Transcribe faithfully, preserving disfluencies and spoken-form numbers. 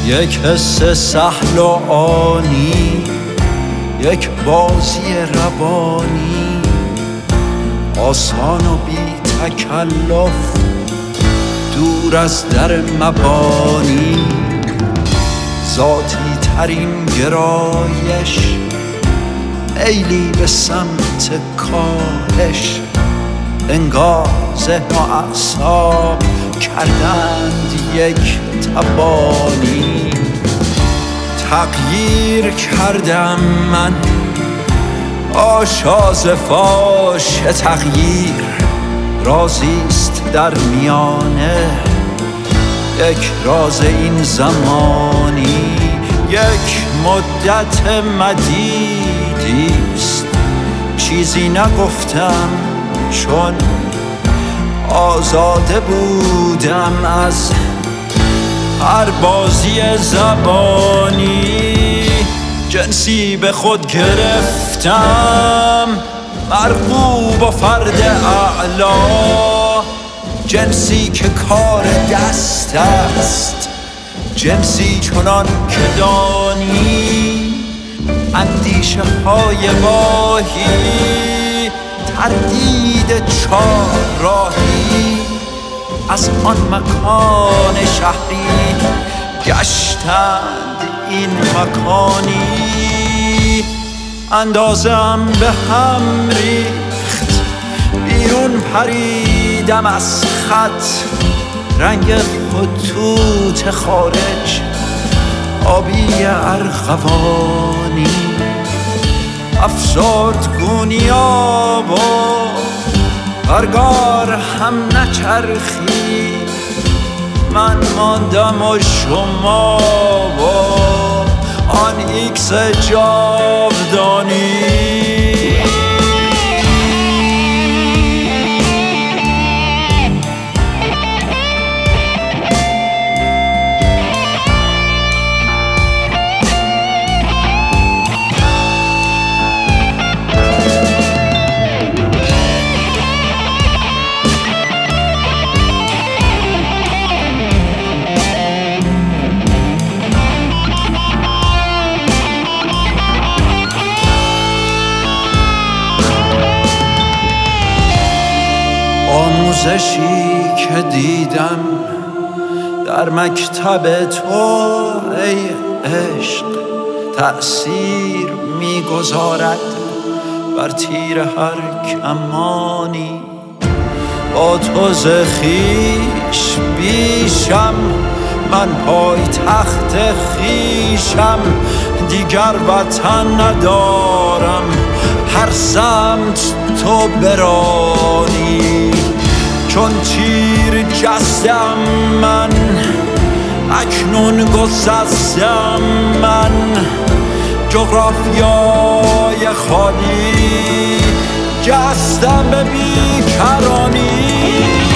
یک حس سهل و آنی، یک بازی روانی، آسان و بی تکلف، دور از در مبانی. ذاتی ترین گرایش، میلی به سمت کاهش، انگار ذهن و اعصاب کردند یک تبانی. تغییر کردم من، آشاز فاش تغییر رازیست در میانه. یک راز این زمانی، یک مدت مدیدیست. چیزی نگفتم چون آزاده بودم از هر بازی زبانی. جنسی به خود گرفتم، مرغوب و فرد اعلا. جنسی که کار دست است، جنسی چنان که دانی. اندیشه های واهی، تردید چار راهی، از آن مکان شهری گشتند این مکانی. اندازم به هم ریخت، بیرون پریدم از خط. رنگ خطوط خارج آبی ارغوانی، افسرد گونیاب و برگار هم نچرخی. من ماندم و شما و آن ایکس جاودانی. آموزشی که دیدم در مکتب تو ای عشق، تأثیر میگذارد بر تیر هر کمانی. با تو ز خویش بیشم، من پای تخت خویشم. دیگر وطن ندارم، هر سمت تو برانی. چون تیر جستم من، اکنون گسستم من. جغرافیای خالی جستم به بیکرانی.